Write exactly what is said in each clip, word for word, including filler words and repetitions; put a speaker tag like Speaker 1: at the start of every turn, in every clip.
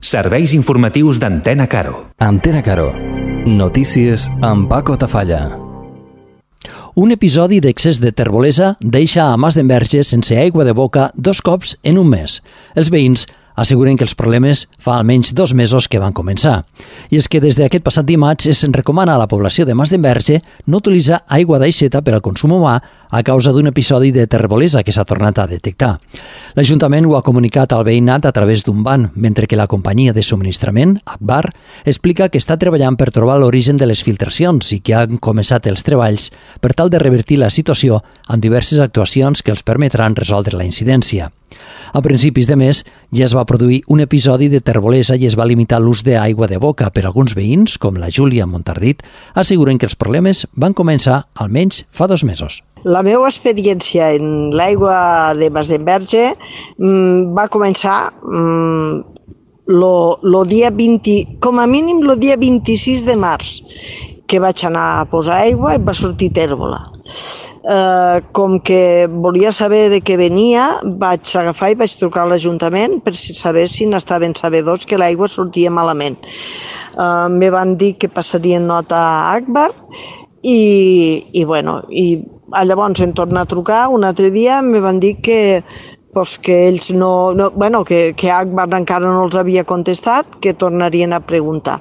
Speaker 1: Serveis informatius d'Antena Caro.
Speaker 2: Antena Caro. Notícies amb Paco Tafalla.
Speaker 3: Un episodi d'excés de terbolesa deixa a Masdenverge sense aigua de boca dos cops en un mes. Els veïns asseguren que els problemes fa almenys dos mesos que van començar. I és que des d'aquest passat dimarts es recomana a la població de Masdenverge no utilitzar aigua d'aixeta per al consum humà a causa d'un episodi de terbolesa que s'ha tornat a detectar. L'Ajuntament ho ha comunicat al veïnat a través d'un ban, mentre que la companyia de subministrament, Akbar, explica que està treballant per trobar l'origen de les filtracions i que han començat els treballs per tal de revertir la situació amb diverses actuacions que els permetran resoldre la incidència. A principis de mes ja es va produir un episodi de terbolesa i es va limitar l'ús d'aigua de boca, per alguns veïns, com la Júlia Montardit, asseguren que els problemes van començar almenys fa dos mesos.
Speaker 4: La meva experiència en l'aigua de Masdenverge mmm, va començar mmm, lo, lo dia vint, com a mínim el dia vint-i-sis de març, que vaig anar a posar aigua i va sortir tèrbola. Uh, com que volia saber de què venia, vaig agafar i vaig trucar a l'Ajuntament per saber si n'estaven sabedors que l'aigua sortia malament. Uh, me van dir que passarien nota a Akbar i, i, bueno, i llavors em torna a trucar un altre dia, me van dir que pues que ells no, no bueno, que, que Akbar encara no els havia contestat, que tornarien a preguntar.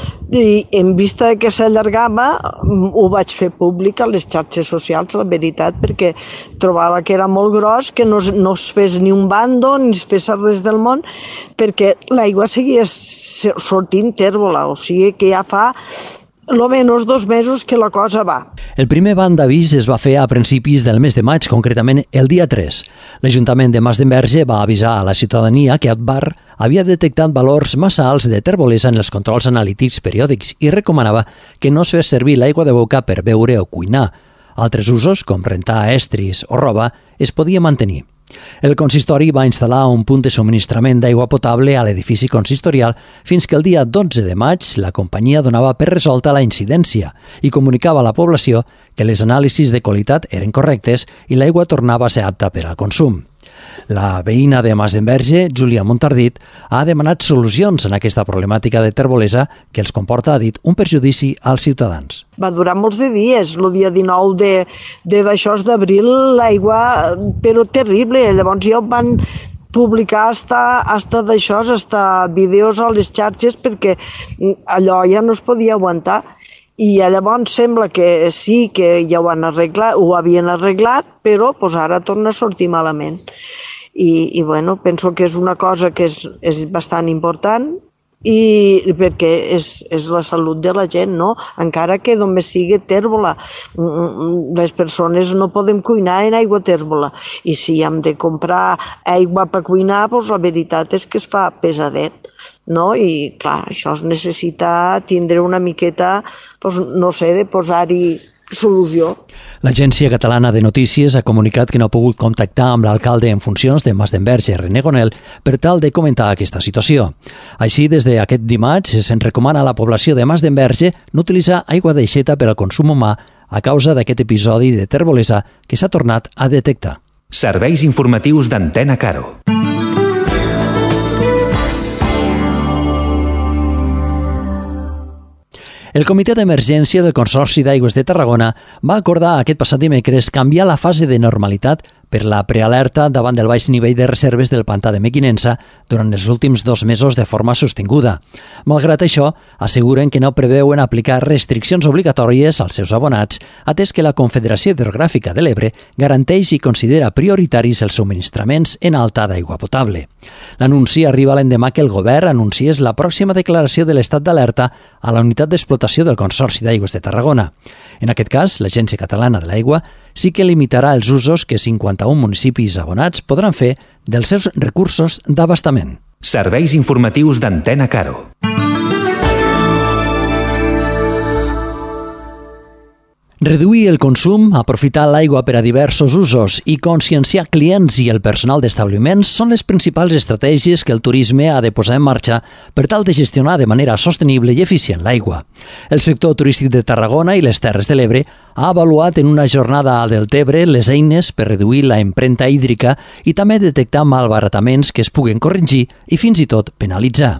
Speaker 4: I en vista que s'allargava, ho vaig fer públic a les xarxes socials, la veritat, perquè trobava que era molt gros, que no, no es fes ni un bando, ni es fes res del món, perquè l'aigua seguia sortint tèrbola, o sigui que ja fa almenys dos mesos que la cosa va.
Speaker 3: El primer ban d'avís es va fer a principis del mes de maig, concretament el dia tres. L'Ajuntament de Masdenverge va avisar a la ciutadania que Akbar havia detectat valors massa alts de terbolesa en els controls analítics periòdics i recomanava que no es fes servir l'aigua de boca per beure o cuinar. Altres usos, com rentar estris o roba, es podia mantenir. El consistori va instal·lar un punt de subministrament d'aigua potable a l'edifici consistorial fins que el dia dotze de maig la companyia donava per resolta la incidència i comunicava a la població que les anàlisis de qualitat eren correctes i l'aigua tornava a ser apta per al consum. La veïna de Masdenverge, Júlia Montardit, ha demanat solucions en aquesta problemàtica de terbolesa que els comporta, ha dit, un perjudici als ciutadans.
Speaker 4: Va durar molts de dies, el dia dinou de, de d'això d'abril, l'aigua, però terrible. Llavors ja ho van publicar hasta, hasta d'això, hasta vídeos a les xarxes, perquè allò ja no es podia aguantar. I llavors sembla que sí, que ja ho han arreglat, ho havien arreglat, però pues, ara torna a sortir malament. I, i bueno, penso que és una cosa que és, és bastant important i perquè és, és la salut de la gent, no? Encara que només sigui tèrbola. Les persones no podem cuinar en aigua tèrbola i si hem de comprar aigua per cuinar, pues, la veritat és que es fa pesadet. No? I clar, això es necessita tindre una miqueta, doncs, no sé, de posar-hi solució.
Speaker 3: L'Agència Catalana de Notícies ha comunicat que no ha pogut contactar amb l'alcalde en funcions de Masdenverge, René Gonel, per tal de comentar aquesta situació. Així, des d'aquest dimarts, se'n recomana a la població de Masdenverge no utilitzar aigua d'aixeta per al consum humà a causa d'aquest episodi de terbolesa que s'ha tornat a detectar.
Speaker 1: Serveis informatius d'Antena Caro.
Speaker 3: El Comitè d'Emergència del Consorci d'Aigües de Tarragona va acordar aquest passat dimecres canviar la fase de normalitat per la prealerta davant del baix nivell de reserves del pantà de Mequinensa durant els últims dos mesos de forma sostinguda. Malgrat això, asseguren que no preveuen aplicar restriccions obligatòries als seus abonats, atès que la Confederació Hidrogràfica de l'Ebre garanteix i considera prioritaris els subministraments en alta d'aigua potable. L'anunci arriba l'endemà que el govern anunciés la pròxima declaració de l'estat d'alerta a la unitat d'explotació del Consorci d'Aigües de Tarragona. En aquest cas, l'Agència Catalana de l'Aigua sí que limitarà els usos que cinquanta-un municipis abonats podran fer dels seus recursos d'abastament.
Speaker 1: Serveis informatius d'Antena Caro.
Speaker 3: Reduir el consum, aprofitar l'aigua per a diversos usos i conscienciar clients i el personal d'establiments són les principals estratègies que el turisme ha de posar en marxa per tal de gestionar de manera sostenible i eficient l'aigua. El sector turístic de Tarragona i les Terres de l'Ebre ha avaluat en una jornada a Deltebre les eines per reduir la empremta hídrica i també detectar malbarataments que es puguen corregir i fins i tot penalitzar.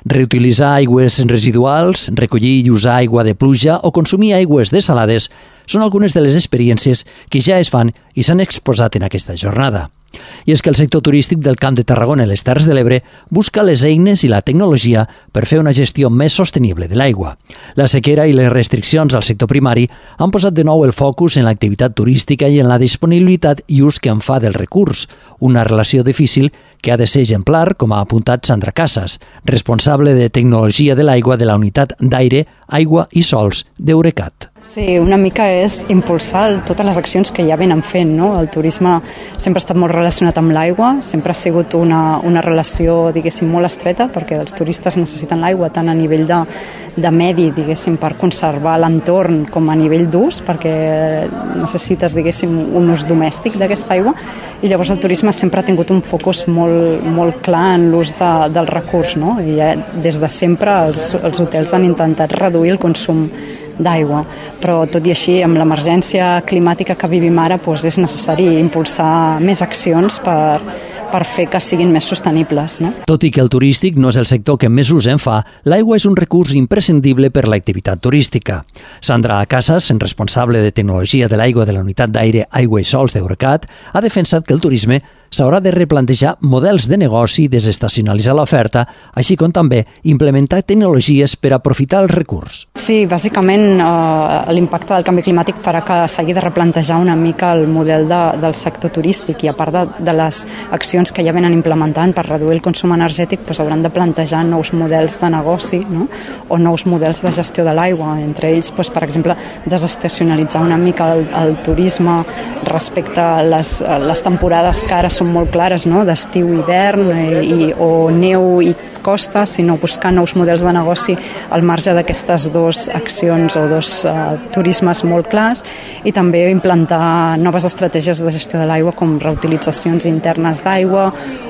Speaker 3: Reutilitzar aigües residuals, recollir i usar aigua de pluja o consumir aigües desalades són algunes de les experiències que ja es fan i s'han exposat en aquesta jornada. I és que el sector turístic del Camp de Tarragona i les Terres de l'Ebre busca les eines i la tecnologia per fer una gestió més sostenible de l'aigua. La sequera i les restriccions al sector primari han posat de nou el focus en l'activitat turística i en la disponibilitat i ús que en fa del recurs, una relació difícil que ha de ser exemplar, com ha apuntat Sandra Casas, responsable de tecnologia de l'aigua de la Unitat d'Aire, Aigua i Sols d'Eurecat.
Speaker 5: Sí, una mica és impulsar totes les accions que ja venen fent, no? El turisme sempre ha estat molt relacionat amb l'aigua, sempre ha sigut una, una relació, diguéssim, molt estreta, perquè els turistes necessiten l'aigua tant a nivell de, de medi, diguéssim, per conservar l'entorn com a nivell d'ús, perquè necessites, diguéssim, un ús domèstic d'aquesta aigua, i llavors el turisme sempre ha tingut un focus molt, molt clar en l'ús de, del recurs, no? I ja, des de sempre els, els hotels han intentat reduir el consum d'aigua, però tot i així amb l'emergència climàtica que vivim ara doncs és necessari impulsar més accions per, per fer que siguin més sostenibles, no?
Speaker 3: Tot i que el turístic no és el sector que més ús en fa, l'aigua és un recurs imprescindible per l'activitat turística. Sandra Casas, responsable de tecnologia de l'aigua de la Unitat d'Aire, Aigua i Sols d'Eurecat, ha defensat que el turisme s'haurà de replantejar models de negoci i desestacionalitzar l'oferta, així com també implementar tecnologies per aprofitar el recurs.
Speaker 5: Sí, bàsicament eh, l'impacte del canvi climàtic farà que s'hagi de replantejar una mica el model de, del sector turístic i a part de, de les accions que ja venen implementant per reduir el consum energètic, doncs hauran de plantejar nous models de negoci, no? O nous models de gestió de l'aigua, entre ells, doncs, per exemple, desestacionalitzar una mica el, el turisme respecte a les, a les temporades que ara són molt clares, no? D'estiu i hivern eh, i, o neu i costa, sinó buscar nous models de negoci al marge d'aquestes dues accions o dos uh, turismes molt clars i també implantar noves estratègies de gestió de l'aigua com reutilitzacions internes d'aigua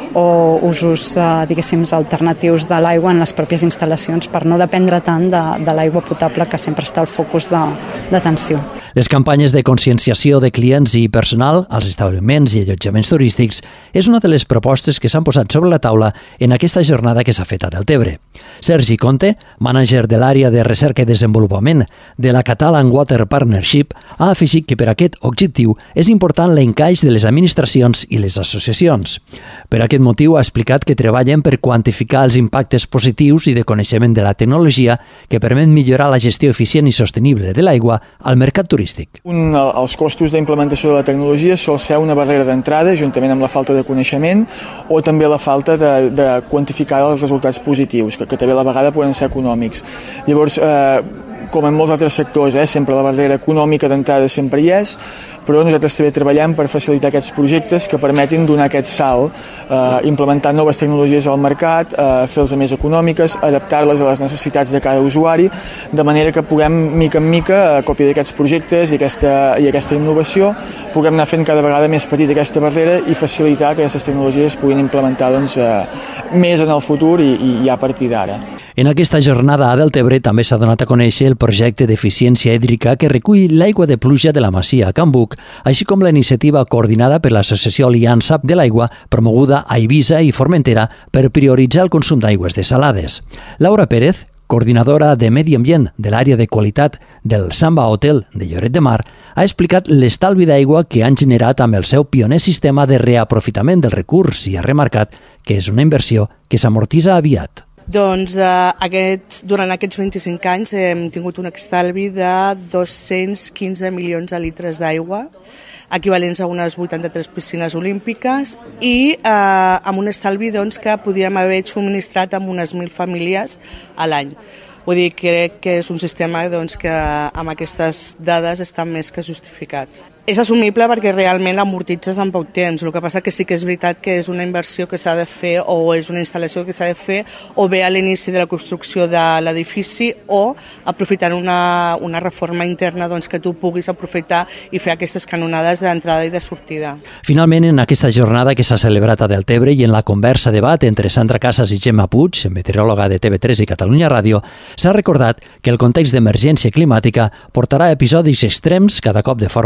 Speaker 5: o usos, eh, diguéssim, alternatius de l'aigua en les pròpies instal·lacions per no dependre tant de, de l'aigua potable que sempre està al focus d'atenció.
Speaker 3: Les campanyes de conscienciació de clients i personal als establiments i allotjaments turístics és una de les propostes que s'han posat sobre la taula en aquesta jornada que s'ha fet a Deltebre. Sergi Conte, mànager de l'àrea de recerca i desenvolupament de la Catalan Water Partnership, ha afegit que per aquest objectiu és important l'encaix de les administracions i les associacions. Per aquest motiu ha explicat que treballen per quantificar els impactes positius i de coneixement de la tecnologia que permet millorar la gestió eficient i sostenible de l'aigua al mercat turístic.
Speaker 6: Un, els costos d'implementació de la tecnologia sol ser una barrera d'entrada, juntament amb la falta de coneixement o també la falta de, de quantificar els resultats positius, que, que també a la vegada poden ser econòmics. Llavors, eh, com en molts altres sectors, eh, sempre la barrera econòmica d'entrada sempre hi és, però nosaltres també treballem per facilitar aquests projectes que permetin donar aquest salt, eh, implementar noves tecnologies al mercat, eh, fer-les més econòmiques, adaptar-les a les necessitats de cada usuari, de manera que puguem, mica en mica, a còpia d'aquests projectes i aquesta, i aquesta innovació, puguem anar fent cada vegada més petita aquesta barrera i facilitar que aquestes tecnologies puguin implementar doncs, eh, més en el futur i, i, i a partir d'ara.
Speaker 3: En aquesta jornada a Deltebre també s'ha donat a conèixer el projecte d'eficiència hídrica que recull l'aigua de pluja de la Masia a Can Buc, així com la iniciativa coordinada per l'Associació Aliança de l'Aigua, promoguda a Eivissa i Formentera per prioritzar el consum d'aigües desalades. Laura Pérez, coordinadora de Medi Ambient de l'àrea de qualitat del Samba Hotel de Lloret de Mar, ha explicat l'estalvi d'aigua que han generat amb el seu pioner sistema de reaprofitament del recurs i ha remarcat que és una inversió que s'amortitza aviat.
Speaker 7: Doncs eh, aquests, durant aquests vint-i-cinc anys hem tingut un estalvi de dos-cents quinze milions de litres d'aigua, equivalents a unes vuitanta-tres piscines olímpiques i eh, amb un estalvi doncs, que podríem haver subministrat amb unes mil famílies a l'any. Vull dir, crec que és un sistema doncs, que amb aquestes dades està més que justificat. És assumible perquè realment l'amortitzes en poc temps. El que passa que sí que és veritat que és una inversió que s'ha de fer o és una instal·lació que s'ha de fer o bé a l'inici de la construcció de l'edifici o aprofitant una, una reforma interna doncs, que tu puguis aprofitar i fer aquestes canonades d'entrada i de sortida.
Speaker 3: Finalment, en aquesta jornada que s'ha celebrat a Deltebre i en la conversa debat entre Sandra Casas i Gemma Puig, meteoròloga de T V tres i Catalunya Ràdio, s'ha recordat que el context d'emergència climàtica portarà episodis extrems cada cop de forma més habitual.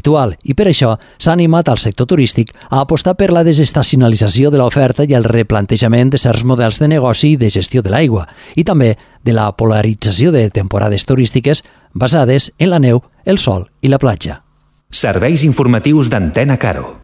Speaker 3: habitual i per això s'ha animat al sector turístic a apostar per la desestacionalització de l'oferta i el replantejament de certs models de negoci i de gestió de l'aigua i també de la polarització de temporades turístiques basades en la neu, el sol i la platja.
Speaker 1: Serveis informatius d'Antena Caro.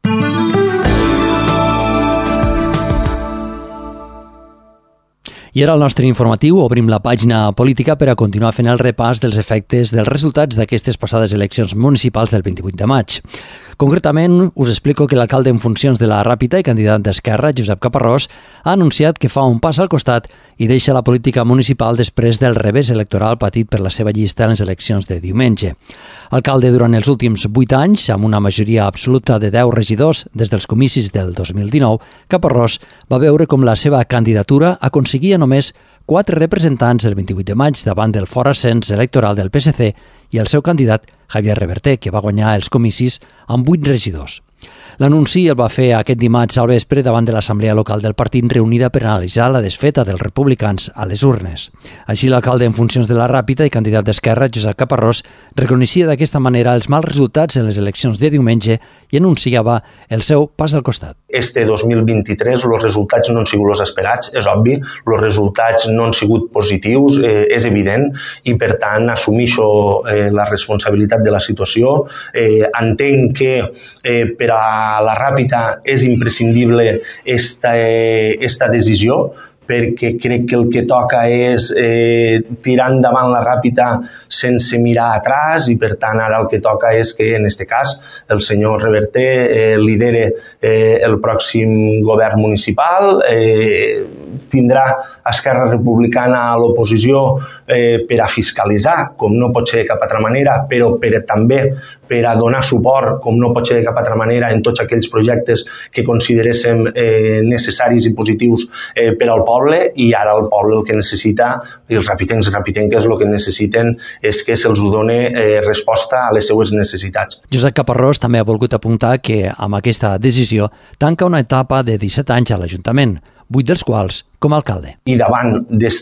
Speaker 3: I ara el nostre informatiu obrim la pàgina política per a continuar fent el repàs dels efectes dels resultats d'aquestes passades eleccions municipals del vint-i-vuit de maig. Concretament, us explico que l'alcalde en funcions de la Ràpita i candidat d'Esquerra, Josep Caparrós, ha anunciat que fa un pas al costat i deixa la política municipal després del revés electoral patit per la seva llista en les eleccions de diumenge. Alcalde durant els últims vuit anys, amb una majoria absoluta de deu regidors des dels comicis del dos mil dinou, Caparrós va veure com la seva candidatura aconseguia només quatre representants el vint-i-vuit de maig davant del fort ascens electoral del P S C i el seu candidat Javier Reverté, que va guanyar els comicis amb vuit regidors. L'anunci el va fer aquest dimarts al vespre davant de l'Assemblea Local del partit reunida per analitzar la desfeta dels republicans a les urnes. Així, l'alcalde en funcions de la Ràpita i candidat d'Esquerra, Josep Caparrós, reconeixia d'aquesta manera els mals resultats en les eleccions de diumenge i anunciava el seu pas al costat.
Speaker 8: Este dos mil vint-i-tres els resultats no han sigut els esperats, és obvi, els resultats no han sigut positius, eh, és evident, i per tant assumixo eh, la responsabilitat de la situació. Eh, entenc que eh, per a la Ràpita és imprescindible esta, eh, esta decisió, perquè crec que el que toca és eh, tirar endavant la Ràpita sense mirar atrás i per tant ara el que toca és que en aquest cas el senyor Reverté eh, lidere eh, el pròxim govern municipal, eh, tindrà Esquerra Republicana a l'oposició eh, per a fiscalitzar, com no pot ser de cap altra manera, però per, també per a donar suport, com no pot ser de cap altra manera, en tots aquells projectes que consideréssim eh, necessaris i positius eh, per al poble, i ara el poble el que necessita, i els rapitencs i rapitenques el que necessiten és que se'ls doni eh, resposta a les seues necessitats.
Speaker 3: Josep Caparrós també ha volgut apuntar que amb aquesta decisió tanca una etapa de disset anys a l'Ajuntament, vuit dels quals com a alcalde.
Speaker 8: I davant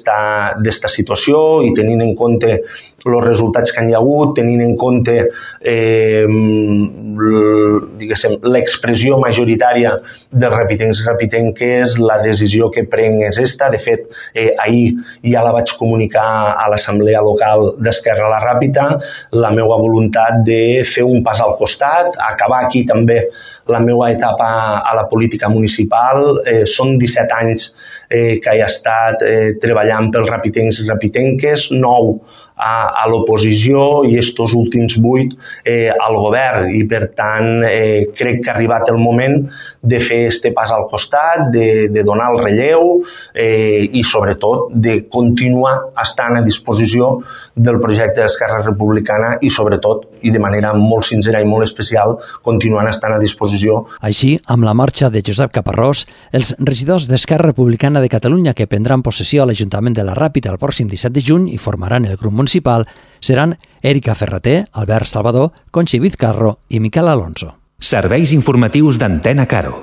Speaker 8: d'esta situació i tenint en compte els resultats que hi ha hagut, tenint en compte eh, l'expressió majoritària dels rapitencs i rapitenques, la decisió que prenc és esta. De fet, eh, ahir ja la vaig comunicar a l'Assemblea Local d'Esquerra a la Ràpita, la meva voluntat de fer un pas al costat, acabar aquí també la meva etapa a la política municipal. Eh, són disset anys eh, que he estat eh, treballant pels rapitencs i rapitenques, nou a, a l'oposició i estos últims vuit eh, al govern, i per tant eh, crec que ha arribat el moment de fer este pas al costat, de, de donar el relleu eh, i sobretot de continuar estant a disposició del projecte d'Esquerra Republicana i sobretot, i de manera molt sincera i molt especial, continuant estant a disposició.
Speaker 3: Així, amb la marxa de Josep Caparrós, els regidors d'Esquerra Republicana de Catalunya que prendran possessió a l'Ajuntament de la Ràpita el pròxim disset de juny i formaran el grup municipal seran Èrica Ferrater, Albert Salvador, Conchi Vizcarro i Miquel Alonso.
Speaker 1: Serveis informatius d'Antena Caro.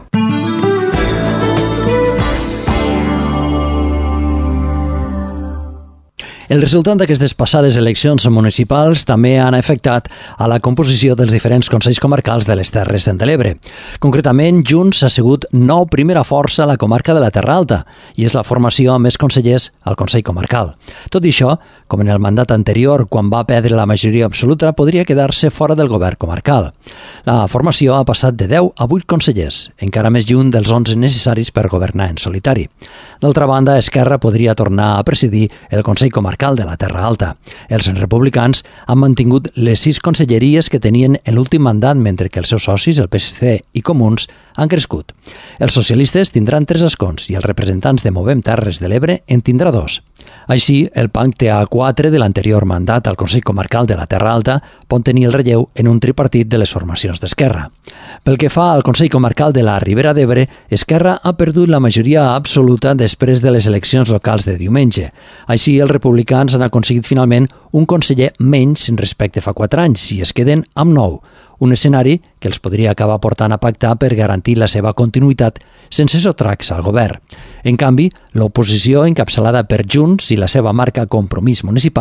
Speaker 3: El resultat d'aquestes passades eleccions municipals també han afectat a la composició dels diferents consells comarcals de les Terres de l'Ebre. Concretament, Junts ha sigut nou primera força a la comarca de la Terra Alta i és la formació amb més consellers al Consell Comarcal. Tot i això, com en el mandat anterior, quan va perdre la majoria absoluta, podria quedar-se fora del govern comarcal. La formació ha passat de deu a vuit consellers, encara més lluny dels onze necessaris per governar en solitari. D'altra banda, Esquerra podria tornar a presidir el Consell Comarcal de la Terra Alta. Els republicans han mantingut les sis conselleries que tenien en l'últim mandat, mentre que els seus socis, el P S C i Comuns, han crescut. Els socialistes tindran tres escons i els representants de Movem Terres de l'Ebre en tindrà dos. Així, el pacte a quatre de l'anterior mandat al Consell Comarcal de la Terra Alta pot tenir el relleu en un tripartit de les formacions d'Esquerra. Pel que fa al Consell Comarcal de la Ribera d'Ebre, Esquerra ha perdut la majoria absoluta després de les eleccions locals de diumenge. Així, els republicans han aconseguit finalment un conseller menys respecte fa quatre anys i es queden amb nou, un escenari que els podria acabar portant a pactar per garantir la seva continuïtat sense sotracs al govern. En canvi, l'oposició encapçalada per Junts i la seva marca Compromís Municipal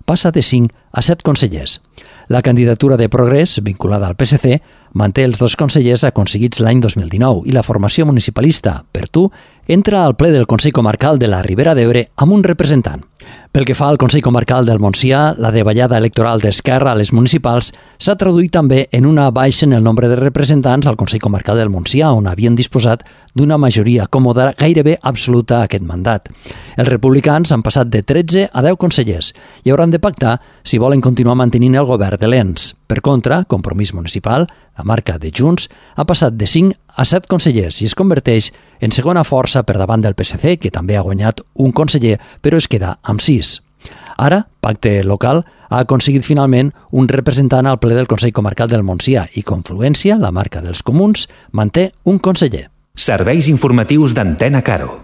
Speaker 3: passa de cinc a set consellers. La candidatura de Progrés, vinculada al P S C, manté els dos consellers aconseguits l'any dos mil dinou i la formació municipalista, per tu, entra al ple del Consell Comarcal de la Ribera d'Ebre amb un representant. Pel que fa al Consell Comarcal del Montsià, la davallada electoral d'Esquerra a les municipals s'ha traduït també en una baixa en el nombre de representants al Consell Comarcal del Montsià, on havien disposat d'una majoria còmoda gairebé absoluta a aquest mandat. Els republicans han passat de tretze a deu consellers i hauran de pactar si volen continuar mantenint el govern de l'Ens. Per contra, Compromís Municipal, la marca de Junts, ha passat de cinc a set consellers i es converteix en segona força per davant del P S C, que també ha guanyat un conseller, però es queda amb sis. Ara, Pacte Local ha aconseguit finalment un representant al ple del Consell Comarcal del Montsià i Confluència, la marca dels comuns, manté un conseller.
Speaker 1: Serveis informatius d'Antena Caro.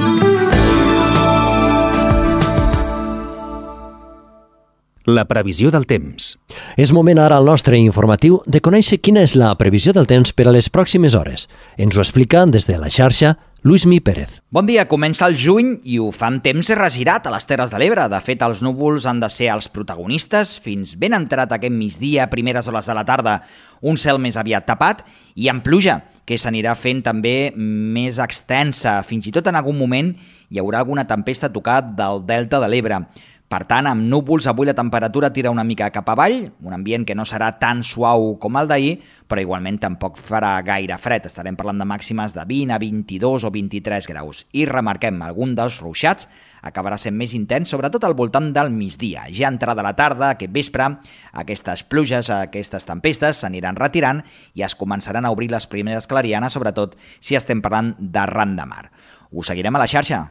Speaker 1: La previsió del temps.
Speaker 3: És moment ara al nostre informatiu de conèixer quina és la previsió del temps per a les pròximes hores. Ens ho explica des de la xarxa Luismi Pérez.
Speaker 9: Bon dia, comença el juny i ho fa amb temps regirat a les Terres de l'Ebre. De fet, els núvols han de ser els protagonistes fins ben entrat aquest migdia, primeres hores de la tarda, un cel més aviat tapat i amb pluja, que s'anirà fent també més extensa. Fins i tot en algun moment hi haurà alguna tempesta a tocar del delta de l'Ebre. Per tant, amb núvols, avui la temperatura tira una mica cap avall, un ambient que no serà tan suau com el d'ahir, però igualment tampoc farà gaire fred. Estarem parlant de màximes de vint a vint-i-dos o vint-i-tres graus. I remarquem, algun dels ruixats acabarà sent més intens, sobretot al voltant del migdia. Ja entrada la tarda, aquest vespre, aquestes pluges, aquestes tempestes s'aniran retirant i es començaran a obrir les primeres clarianes, sobretot si estem parlant d'arran de mar. Us seguirem a la xarxa.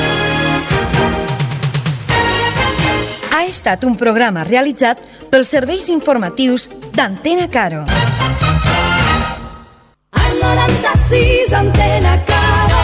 Speaker 10: Ha estat un programa realitzat pels serveis informatius d'Antena Caro. Al noranta-sis Antena Caro.